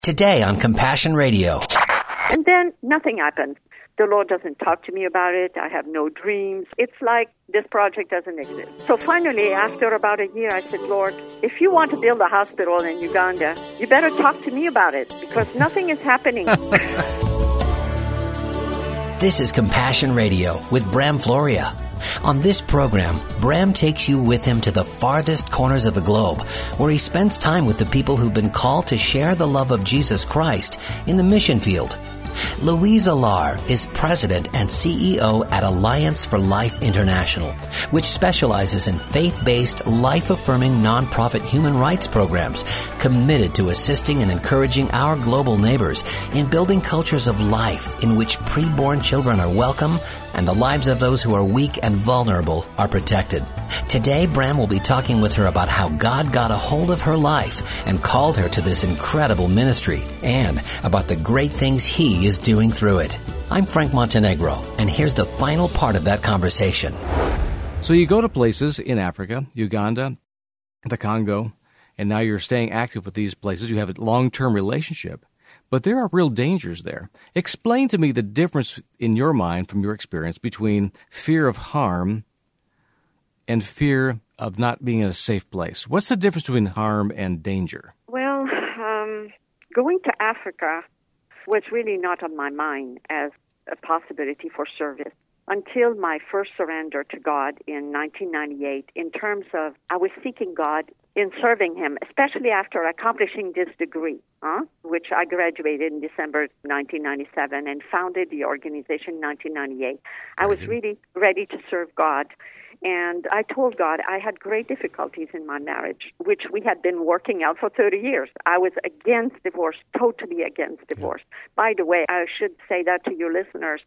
Today on Compassion Radio. And then nothing happens. The Lord doesn't talk to me about it. I have no dreams. It's like this project doesn't exist. So finally, after about a year, I said, Lord, if you want to build a hospital in Uganda, you better talk to me about it because nothing is happening. This is Compassion Radio with Bram Floria. On this program, Bram takes you with him to the farthest corners of the globe, where he spends time with the people who've been called to share the love of Jesus Christ in the mission field. Louise Alar is president and CEO at Alliance for Life International, which specializes in faith-based, life-affirming nonprofit human rights programs committed to assisting and encouraging our global neighbors in building cultures of life in which preborn children are welcome and the lives of those who are weak and vulnerable are protected. Today, Bram will be talking with her about how God got a hold of her life and called her to this incredible ministry, and about the great things He is doing through it. I'm Frank Montenegro, and here's the final part of that conversation. So you go to places in Africa, Uganda, the Congo, and now you're staying active with these places. You have a long-term relationship. But there are real dangers there. Explain to me the difference in your mind, from your experience, between fear of harm and fear of not being in a safe place. What's the difference between harm and danger? Well, going to Africa was really not on my mind as a possibility for service until my first surrender to God in 1998, in terms of I was seeking God in serving Him, especially after accomplishing this degree, which I graduated in December 1997 and founded the organization in 1998. I was really ready to serve God. And I told God I had great difficulties in my marriage, which we had been working out for 30 years. I was against divorce, totally against divorce. By the way, I should say that to your listeners,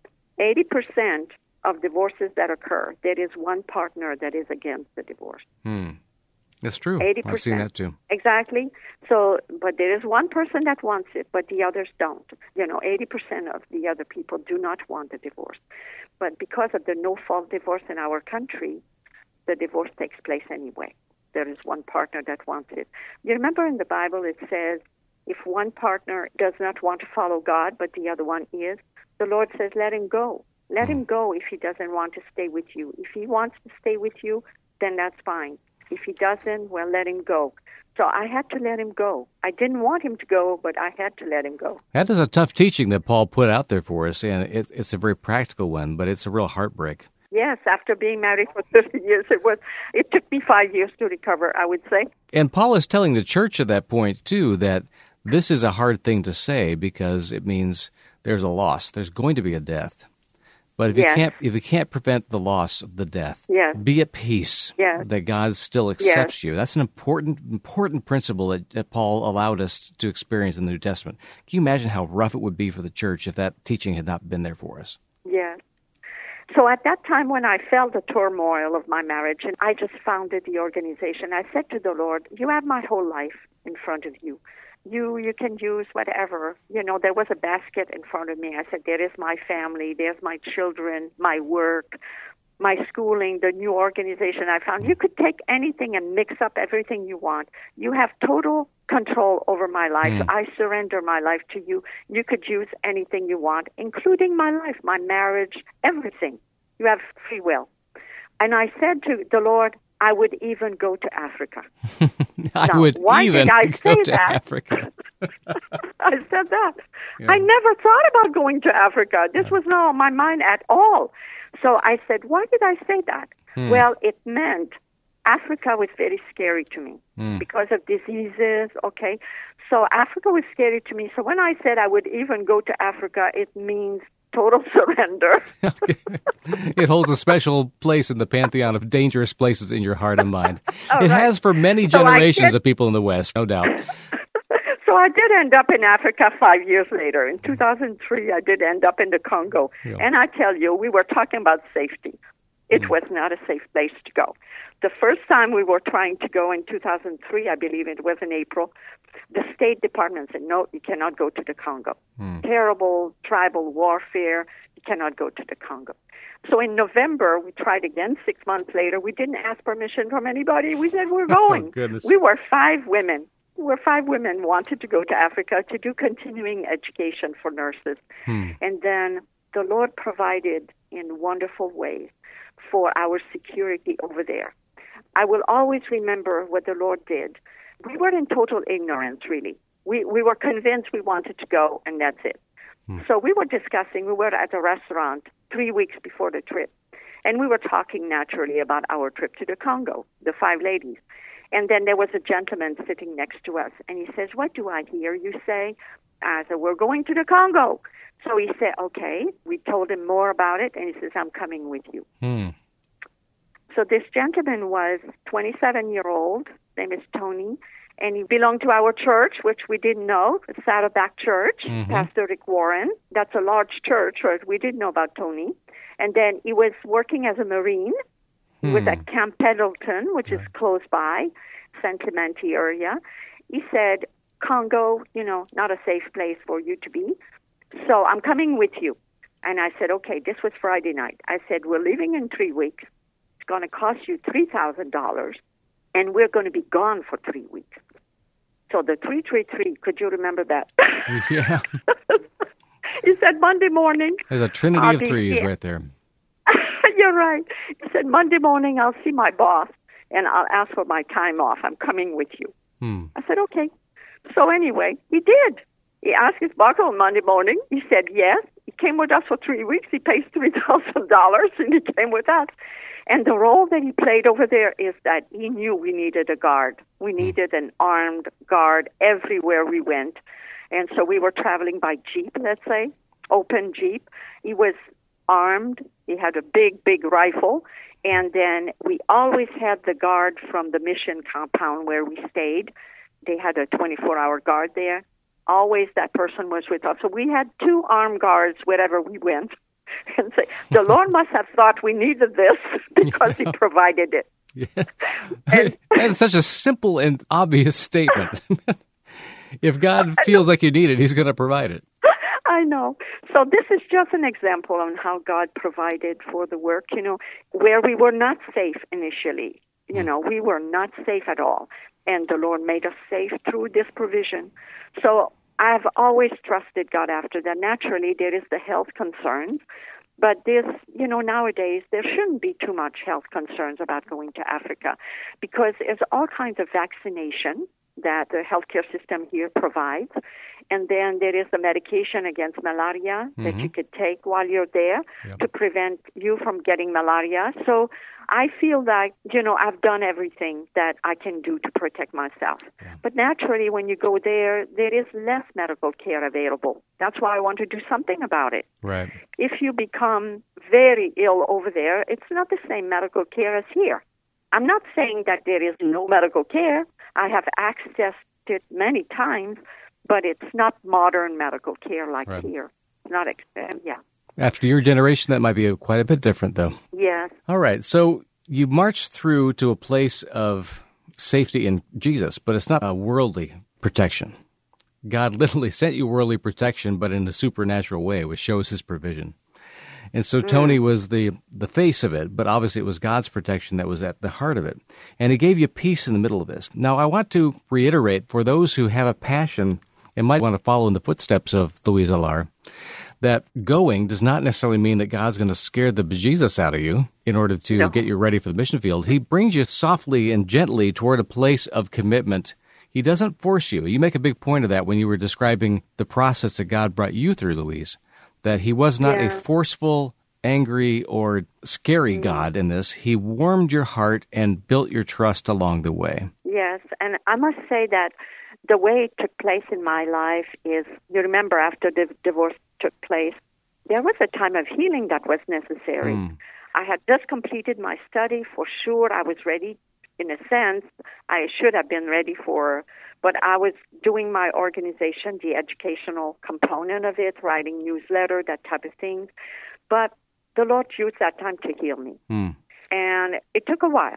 80% of divorces that occur, there is one partner that is against the divorce. That's true. 80%. I've seen that too. Exactly. So, but there is one person that wants it, but the others don't. 80% of the other people do not want the divorce. But because of the no-fault divorce in our country, the divorce takes place anyway. There is one partner that wants it. You remember in the Bible it says, if one partner does not want to follow God, but the other one is, the Lord says, let him go. Let him go if he doesn't want to stay with you. If he wants to stay with you, then that's fine. If he doesn't, well, let him go. So I had to let him go. I didn't want him to go, but I had to let him go. That is a tough teaching that Paul put out there for us, and it's a very practical one, but it's a real heartbreak. Yes, after being married for 30 years, it took me 5 years to recover, I would say. And Paul is telling the church at that point, too, that this is a hard thing to say because it means there's a loss. There's going to be a death. But if you can't prevent the loss of the death, be at peace that God still accepts you. That's an important principle that Paul allowed us to experience in the New Testament. Can you imagine how rough it would be for the church if that teaching had not been there for us? Yes. So at that time when I felt the turmoil of my marriage and I just founded the organization, I said to the Lord, you have my whole life in front of you. You can use whatever. There was a basket in front of me. I said, there is my family, there's my children, my work, my schooling, the new organization I found. You could take anything and mix up everything you want. You have total control over my life. I surrender my life to you. You could use anything you want, including my life, my marriage, everything. You have free will. And I said to the Lord, I would even go to Africa. Why did I say that? Africa. I said that. Yeah. I never thought about going to Africa. This was not on my mind at all. So I said, why did I say that? Well, it meant Africa was very scary to me because of diseases, okay? So Africa was scary to me. So when I said I would even go to Africa, it means total surrender. It holds a special place in the pantheon of dangerous places in your heart and mind. It has for many generations of people in the West, no doubt. So I did end up in Africa 5 years later. In 2003, I did end up in the Congo. Yeah. And I tell you, we were talking about safety. It was not a safe place to go. The first time we were trying to go in 2003, I believe it was in April, the State Department said, no, you cannot go to the Congo. Terrible tribal warfare. You cannot go to the Congo. So in November, we tried again 6 months later. We didn't ask permission from anybody. We said, we're going. Oh, goodness. We were 5 women. where 5 women wanted to go to Africa to do continuing education for nurses. And then the Lord provided in wonderful ways for our security over there. I will always remember what the Lord did. We were in total ignorance, really. We were convinced we wanted to go, and that's it. So we were discussing, we were at a restaurant 3 weeks before the trip, and we were talking naturally about our trip to the Congo, the 5 ladies. And then there was a gentleman sitting next to us, and he says, "What do I hear you say?" I said, "We're going to the Congo." So he said, "Okay." We told him more about it, and he says, "I'm coming with you." So this gentleman was 27-year-old, name is Tony, and he belonged to our church, which we didn't know, Saddleback Church, Pastor Rick Warren. That's a large church, right? We didn't know about Tony. And then he was working as a Marine. He was at Camp Pendleton, which is close by, St. Clemente area. He said, "Congo, not a safe place for you to be. So I'm coming with you." And I said, "Okay," this was Friday night. I said, "We're leaving in 3 weeks. It's going to cost you $3,000, and we're going to be gone for 3 weeks." So the 333, could you remember that? Yeah. He said, "Monday morning." There's a trinity of threes right there. You're right. He said, "Monday morning, I'll see my boss, and I'll ask for my time off. I'm coming with you." I said, "Okay." So anyway, he did. He asked his boss on Monday morning. He said yes. He came with us for 3 weeks. He pays $3,000, and he came with us. And the role that he played over there is that he knew we needed a guard. We needed an armed guard everywhere we went. And so we were traveling by Jeep, let's say, open Jeep. He was armed. He had a big, big rifle. And then we always had the guard from the mission compound where we stayed. They had a 24-hour guard there. Always that person was with us. So we had 2 armed guards wherever we went. And say, the Lord must have thought we needed this because He provided it. Yeah. That's such a simple and obvious statement. If God feels like you need it, He's going to provide it. I know. So this is just an example on how God provided for the work, where we were not safe initially. We were not safe at all. And the Lord made us safe through this provision. So I've always trusted God after that. Naturally, there is the health concerns. But this, nowadays, there shouldn't be too much health concerns about going to Africa because there's all kinds of vaccination that the healthcare system here provides. And then there is the medication against malaria that you could take while you're there to prevent you from getting malaria. So I feel like, I've done everything that I can do to protect myself. Yeah. But naturally, when you go there, there is less medical care available. That's why I want to do something about it. Right. If you become very ill over there, it's not the same medical care as here. I'm not saying that there is no medical care. I have accessed it many times, but it's not modern medical care like here. It's not, After your generation, that might be quite a bit different, though. Yes. All right. So you marched through to a place of safety in Jesus, but it's not a worldly protection. God literally sent you worldly protection, but in a supernatural way, which shows His provision. And so Tony was the face of it, but obviously it was God's protection that was at the heart of it. And He gave you peace in the middle of this. Now, I want to reiterate, for those who have a passion and might want to follow in the footsteps of Louise Alar, that going does not necessarily mean that God's going to scare the bejesus out of you in order to get you ready for the mission field. He brings you softly and gently toward a place of commitment. He doesn't force you. You make a big point of that when you were describing the process that God brought you through, Louise, that He was not a forceful, angry, or scary God in this. He warmed your heart and built your trust along the way. Yes, and I must say that the way it took place in my life is, you remember after the divorce took place, there was a time of healing that was necessary. I had just completed my study. For sure, I was ready. In a sense, I should have been ready but I was doing my organization, the educational component of it, writing newsletter, that type of thing. But the Lord used that time to heal me. And it took a while.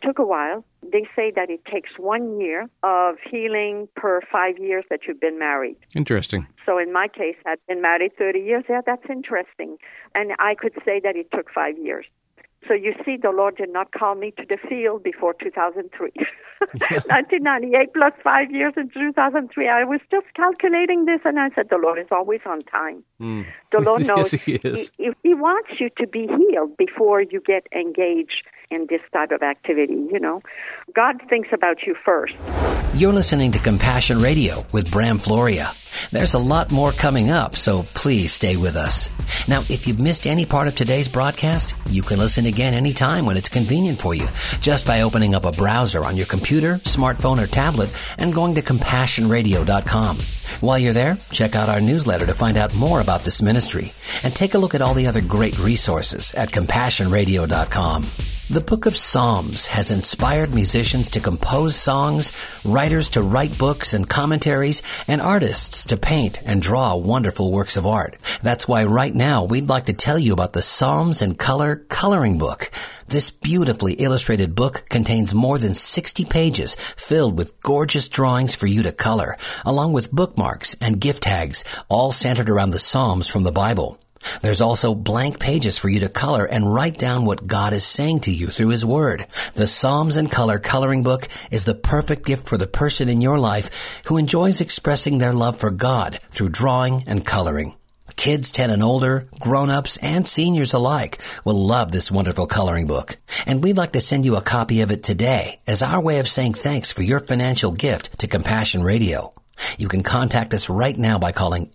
They say that it takes 1 year of healing per 5 years that you've been married. Interesting. So in my case, I've been married 30 years. Yeah, that's interesting. And I could say that it took 5 years. So you see, the Lord did not call me to the field before 2003. 1998 plus 5 years in 2003. I was just calculating this, and I said, the Lord is always on time. The Lord knows yes, He is. He wants you to be healed before you get engaged in this type of activity, you know. God thinks about you first. You're listening to Compassion Radio with Bram Floria. There's a lot more coming up, so please stay with us. Now, if you've missed any part of today's broadcast, you can listen again anytime when it's convenient for you, just by opening up a browser on your computer, smartphone, or tablet and going to CompassionRadio.com. While you're there, check out our newsletter to find out more about this ministry and take a look at all the other great resources at CompassionRadio.com. The Book of Psalms has inspired musicians to compose songs, writers to write books and commentaries, and artists to paint and draw wonderful works of art. That's why right now we'd like to tell you about the Psalms in Color coloring book. This beautifully illustrated book contains more than 60 pages filled with gorgeous drawings for you to color, along with bookmarks and gift tags, all centered around the Psalms from the Bible. There's also blank pages for you to color and write down what God is saying to you through His Word. The Psalms in Color coloring book is the perfect gift for the person in your life who enjoys expressing their love for God through drawing and coloring. Kids 10 and older, grown-ups, and seniors alike will love this wonderful coloring book. And we'd like to send you a copy of it today as our way of saying thanks for your financial gift to Compassion Radio. You can contact us right now by calling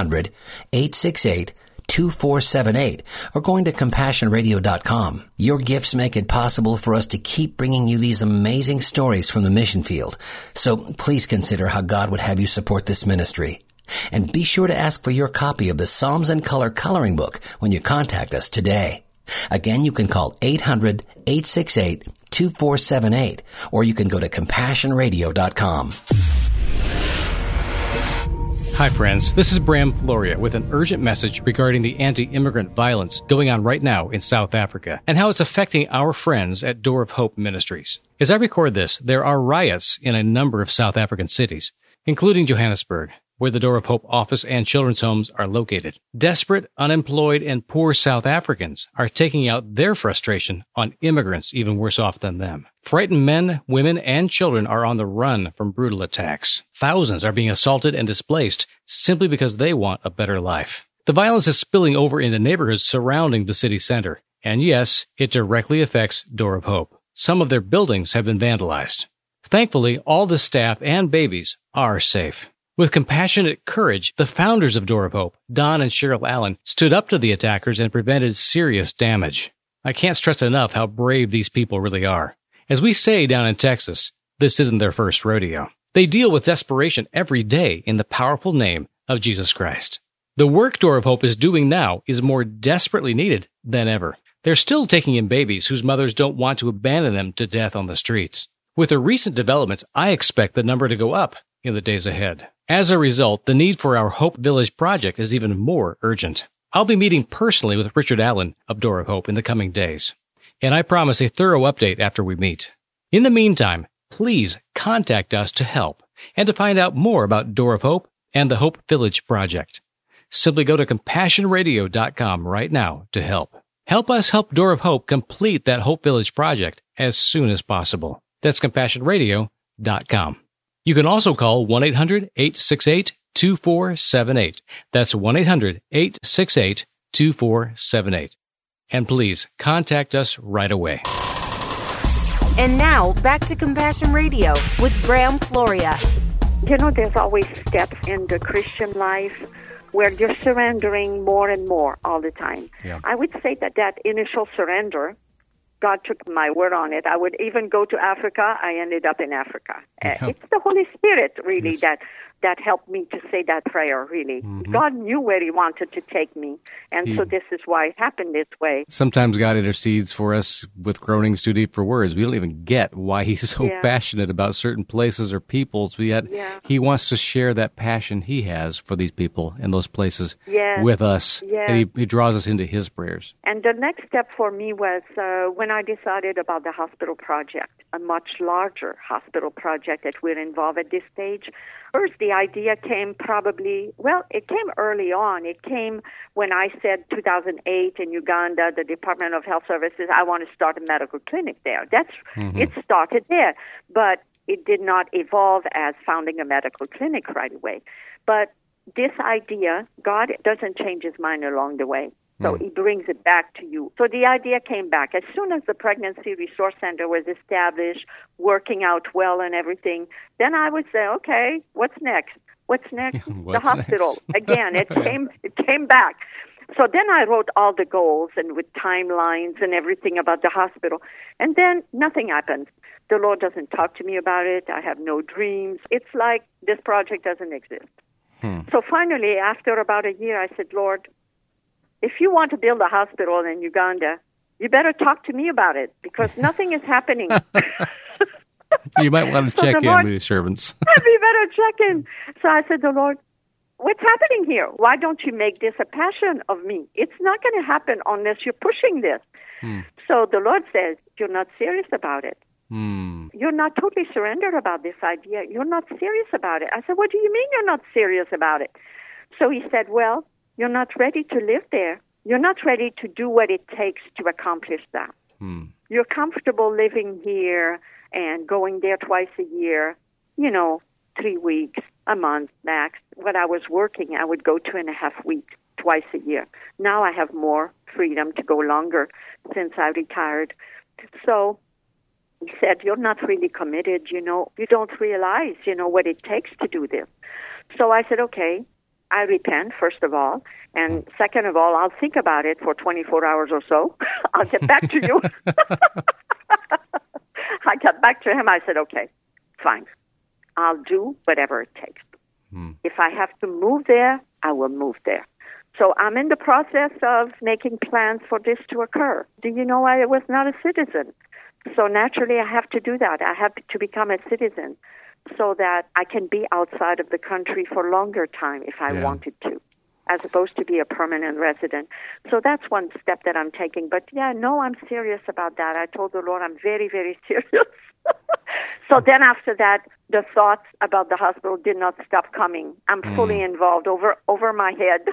800-868-2478 or going to CompassionRadio.com. Your gifts make it possible for us to keep bringing you these amazing stories from the mission field. So please consider how God would have you support this ministry. And be sure to ask for your copy of the Psalms in Color coloring book when you contact us today. Again, you can call 800-868-2478 or you can go to CompassionRadio.com. Hi, friends. This is Bram Floria with an urgent message regarding the anti-immigrant violence going on right now in South Africa and how it's affecting our friends at Door of Hope Ministries. As I record this, there are riots in a number of South African cities, including Johannesburg, where the Door of Hope office and children's homes are located. Desperate, unemployed, and poor South Africans are taking out their frustration on immigrants even worse off than them. Frightened men, women, and children are on the run from brutal attacks. Thousands are being assaulted and displaced simply because they want a better life. The violence is spilling over into neighborhoods surrounding the city center. And yes, it directly affects Door of Hope. Some of their buildings have been vandalized. Thankfully, all the staff and babies are safe. With compassionate courage, the founders of Door of Hope, Don and Cheryl Allen, stood up to the attackers and prevented serious damage. I can't stress enough how brave these people really are. As we say down in Texas, this isn't their first rodeo. They deal with desperation every day in the powerful name of Jesus Christ. The work Door of Hope is doing now is more desperately needed than ever. They're still taking in babies whose mothers don't want to abandon them to death on the streets. With the recent developments, I expect the number to go up in the days ahead. As a result, the need for our Hope Village project is even more urgent. I'll be meeting personally with Richard Allen of Door of Hope in the coming days, and I promise a thorough update after we meet. In the meantime, please contact us to help and to find out more about Door of Hope and the Hope Village project. Simply go to CompassionRadio.com right now to help. Help us help Door of Hope complete that Hope Village project as soon as possible. That's CompassionRadio.com. You can also call 1-800-868-2478. That's 1-800-868-2478. And please contact us right away. And now, back to Compassion Radio with Bram Floria. You know, there's always steps in the Christian life where you're surrendering more and more all the time. Yeah. I would say that initial surrender, God took my word on it. I would even go to Africa. I ended up in Africa. Yeah. It's the Holy Spirit, really, Yes. that helped me to say that prayer, really. Mm-hmm. God knew where He wanted to take me, and so this is why it happened this way. Sometimes God intercedes for us with groanings too deep for words. We don't even get why He's so passionate about certain places or peoples, but yet He wants to share that passion He has for these people and those places with us. Yes. And He draws us into His prayers. And the next step for me was when I decided about the hospital project, a much larger hospital project that we're involved at this stage. First, the the idea came it came early on. It came when I said 2008 in Uganda, the Department of Health Services, I want to start a medical clinic there. It started there, but it did not evolve as founding a medical clinic right away. But this idea, God doesn't change his mind along the way. So he brings it back to you. So the idea came back. As soon as the Pregnancy Resource Center was established, working out well and everything, then I would say, okay, what's next? What's next? The hospital. Again, it came back. So then I wrote all the goals and with timelines and everything about the hospital. And then nothing happened. The Lord doesn't talk to me about it. I have no dreams. It's like this project doesn't exist. So finally, after about a year, I said, Lord, if you want to build a hospital in Uganda, you better talk to me about it because nothing is happening. You might want to check in with your servants. You better check in. So I said to the Lord, what's happening here? Why don't you make this a passion of me? It's not going to happen unless you're pushing this. So the Lord says, you're not serious about it. You're not totally surrendered about this idea. You're not serious about it. I said, what do you mean you're not serious about it? So he said, well, you're not ready to live there. You're not ready to do what it takes to accomplish that. You're comfortable living here and going there twice a year, 3 weeks, a month max. When I was working, I would go 2.5 weeks twice a year. Now I have more freedom to go longer since I retired. So he said, you're not really committed, you don't realize, what it takes to do this. So I said, okay, I repent, first of all, and second of all, I'll think about it for 24 hours or so. I'll get back to you. I got back to him. I said, okay, fine. I'll do whatever it takes. If I have to move there, I will move there. So I'm in the process of making plans for this to occur. Do you know I was not a citizen? So naturally, I have to do that. I have to become a citizen so that I can be outside of the country for longer time if I wanted to, as opposed to be a permanent resident. So that's one step that I'm taking. But I'm serious about that. I told the Lord I'm very, very serious. So then after that, the thoughts about the hospital did not stop coming. I'm fully involved over my head.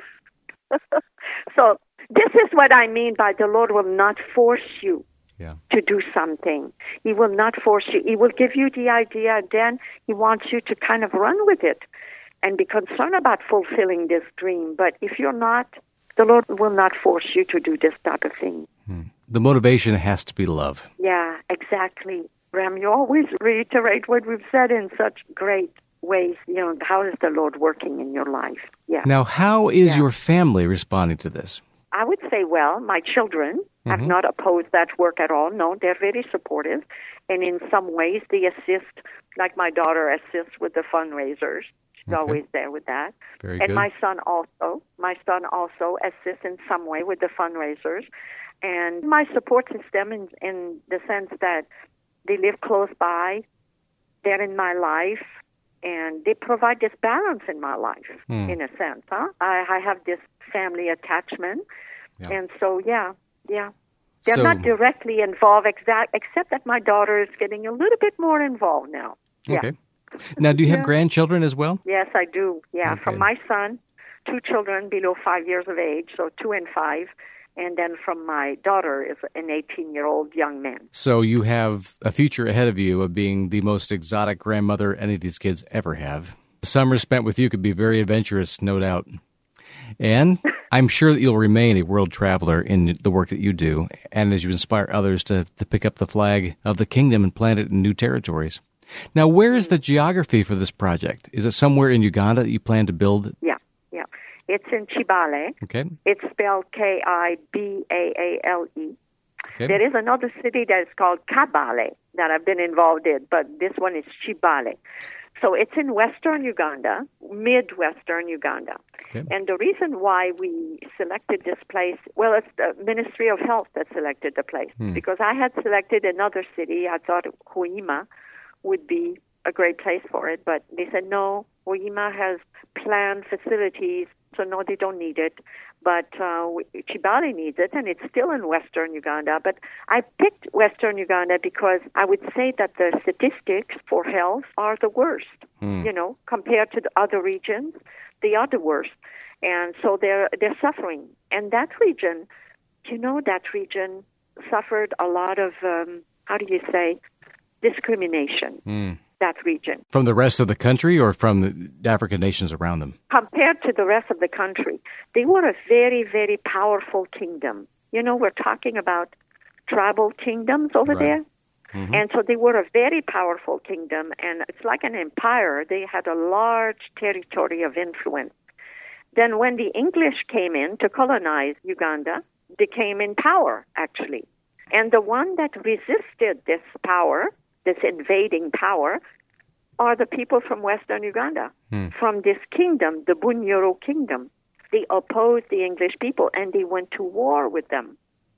So this is what I mean by the Lord will not force you to do something. He will not force you. He will give you the idea, and then he wants you to kind of run with it and be concerned about fulfilling this dream. But if you're not, the Lord will not force you to do this type of thing. The motivation has to be love. Yeah, exactly. Ram, you always reiterate what we've said in such great ways. How is the Lord working in your life? Yeah. Now, how is your family responding to this? I would say, well, my children have not opposed that work at all. No, they're very supportive. And in some ways, they assist, like my daughter assists with the fundraisers. She's always there with that. Very and good. my son also assists in some way with the fundraisers. And my support system in the sense that they live close by, they're in my life, and they provide this balance in my life, in a sense. I have this family attachment, and so, They're not directly involved, except that my daughter is getting a little bit more involved now. Okay. Now, do you have grandchildren as well? Yes, I do. Yeah, from my son, 2 children below 5 years of age, so 2 and 5. And then from my daughter is an 18-year-old young man. So you have a future ahead of you of being the most exotic grandmother any of these kids ever have. The summer spent with you could be very adventurous, no doubt. And I'm sure that you'll remain a world traveler in the work that you do, and as you inspire others to pick up the flag of the kingdom and plant it in new territories. Now, where is the geography for this project? Is it somewhere in Uganda that you plan to build? Yeah. It's in Kibale. Okay. It's spelled Kibaale. Okay. There is another city that is called Kabale that I've been involved in, but this one is Kibale. So it's in western Uganda, midwestern Uganda. Okay. And the reason why we selected this place, well, it's the Ministry of Health that selected the place. Because I had selected another city. I thought Hoima would be a great place for it, but they said, no, Hoima has planned facilities So no, they don't need it. But Kibale needs it, and it's still in Western Uganda. But I picked Western Uganda because I would say that the statistics for health are the worst. Compared to the other regions, they are the worst. And so they're suffering. And that region, suffered a lot of, discrimination. That region. From the rest of the country or from the African nations around them? Compared to the rest of the country, they were a very, very powerful kingdom. We're talking about tribal kingdoms over there. Mm-hmm. And so they were a very powerful kingdom, and it's like an empire. They had a large territory of influence. Then when the English came in to colonize Uganda, they came in power, actually. And the one that resisted this power, this invading power, are the people from Western Uganda, from this kingdom, the Bunyoro kingdom. They opposed the English people, and they went to war with them.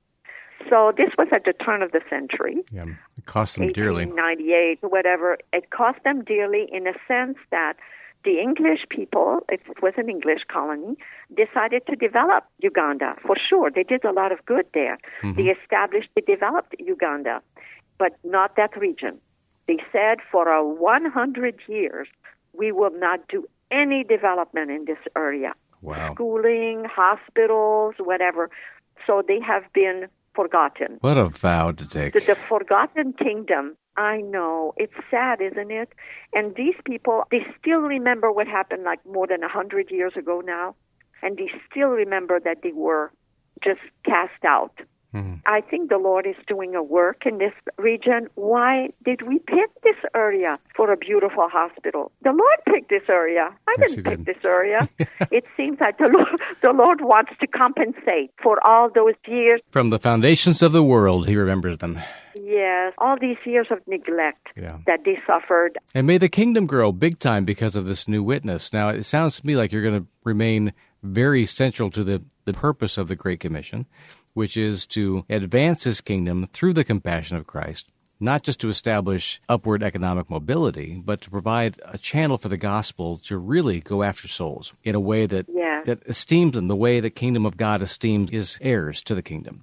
So this was at the turn of the century. Yeah, it cost them dearly. 1898, whatever. It cost them dearly in a sense that the English people, it was an English colony, decided to develop Uganda. For sure, they did a lot of good there. Mm-hmm. They developed Uganda, but not that region. They said for 100 years, we will not do any development in this area. Wow. Schooling, hospitals, whatever. So they have been forgotten. What a vow to take. The forgotten kingdom. I know. It's sad, isn't it? And these people, they still remember what happened like more than 100 years ago now. And they still remember that they were just cast out. Mm-hmm. I think the Lord is doing a work in this region. Why did we pick this area for a beautiful hospital? The Lord picked this area. I didn't pick this area. It seems like the Lord wants to compensate for all those years. From the foundations of the world, He remembers them. Yes, all these years of neglect that they suffered. And may the kingdom grow big time because of this new witness. Now, it sounds to me like you're going to remain very central to the purpose of the Great Commission, which is to advance His kingdom through the compassion of Christ, not just to establish upward economic mobility, but to provide a channel for the gospel to really go after souls in a way that esteems them, the way the kingdom of God esteems His heirs to the kingdom.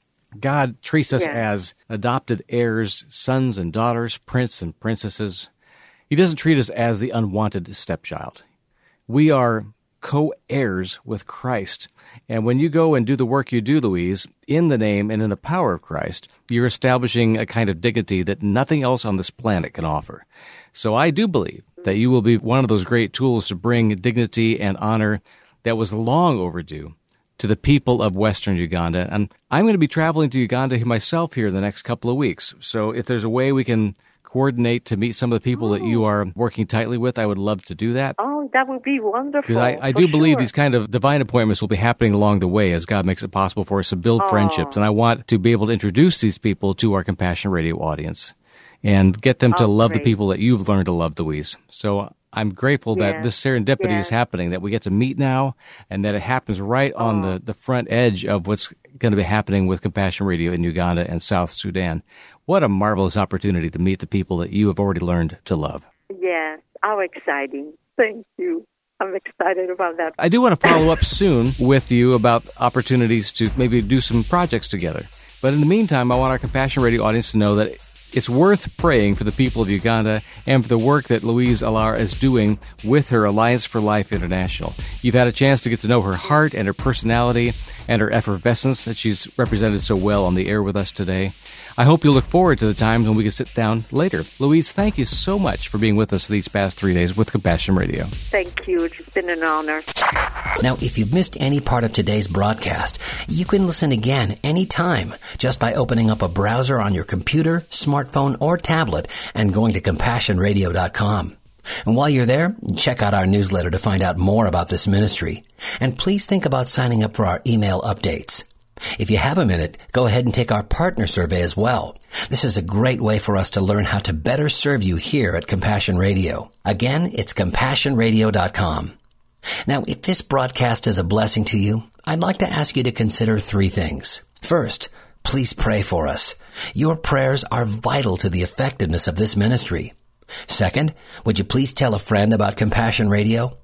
God treats us as adopted heirs, sons and daughters, prince and princesses. He doesn't treat us as the unwanted stepchild. We are co-heirs with Christ. And when you go and do the work you do, Louise, in the name and in the power of Christ, you're establishing a kind of dignity that nothing else on this planet can offer. So I do believe that you will be one of those great tools to bring dignity and honor that was long overdue to the people of Western Uganda. And I'm going to be traveling to Uganda myself here in the next couple of weeks. So if there's a way we can coordinate to meet some of the people that you are working tightly with, I would love to do that. Oh, that would be wonderful. Because I do believe these kind of divine appointments will be happening along the way as God makes it possible for us to build friendships. And I want to be able to introduce these people to our Compassion Radio audience and get them to love the people that you've learned to love, Louise. So I'm grateful that this serendipity is happening, that we get to meet now, and that it happens right on the front edge of what's going to be happening with Compassion Radio in Uganda and South Sudan. What a marvelous opportunity to meet the people that you have already learned to love. Yes, how exciting. Thank you. I'm excited about that. I do want to follow up soon with you about opportunities to maybe do some projects together. But in the meantime, I want our Compassion Radio audience to know that it's worth praying for the people of Uganda and for the work that Louise Alar is doing with her Alliance for Life International. You've had a chance to get to know her heart and her personality and her effervescence that she's represented so well on the air with us today. I hope you'll look forward to the times when we can sit down later. Louise, thank you so much for being with us these past 3 days with Compassion Radio. Thank you. It's been an honor. Now, if you've missed any part of today's broadcast, you can listen again anytime just by opening up a browser on your computer, smartphone, or tablet and going to CompassionRadio.com. And while you're there, check out our newsletter to find out more about this ministry. And please think about signing up for our email updates. If you have a minute, go ahead and take our partner survey as well. This is a great way for us to learn how to better serve you here at Compassion Radio. Again, it's CompassionRadio.com. Now, if this broadcast is a blessing to you, I'd like to ask you to consider 3 things. First, please pray for us. Your prayers are vital to the effectiveness of this ministry. Second, would you please tell a friend about Compassion Radio?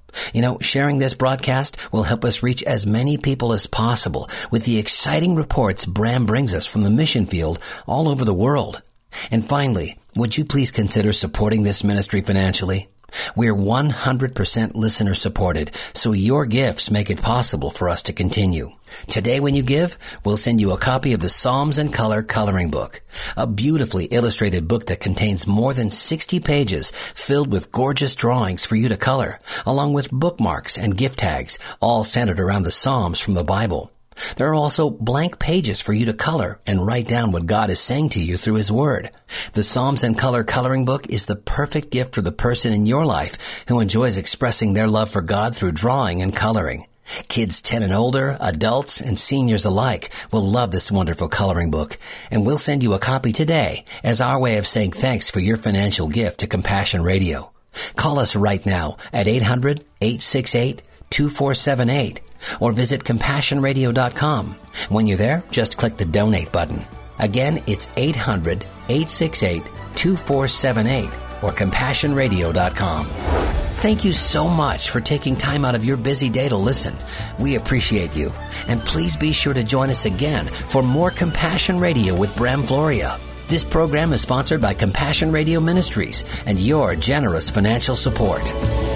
You know, sharing this broadcast will help us reach as many people as possible with the exciting reports Bram brings us from the mission field all over the world. And finally, would you please consider supporting this ministry financially? We're 100% listener supported, so your gifts make it possible for us to continue. Today when you give, we'll send you a copy of the Psalms in Color coloring book, a beautifully illustrated book that contains more than 60 pages filled with gorgeous drawings for you to color, along with bookmarks and gift tags, all centered around the Psalms from the Bible. There are also blank pages for you to color and write down what God is saying to you through His Word. The Psalms in Color coloring book is the perfect gift for the person in your life who enjoys expressing their love for God through drawing and coloring. Kids 10 and older, adults, and seniors alike will love this wonderful coloring book, and we'll send you a copy today as our way of saying thanks for your financial gift to Compassion Radio. Call us right now at 800-868-2478 or visit CompassionRadio.com. When you're there, just click the Donate button. Again, it's 800-868-2478 or CompassionRadio.com. Thank you so much for taking time out of your busy day to listen. We appreciate you. And please be sure to join us again for more Compassion Radio with Bram Floria. This program is sponsored by Compassion Radio Ministries and your generous financial support.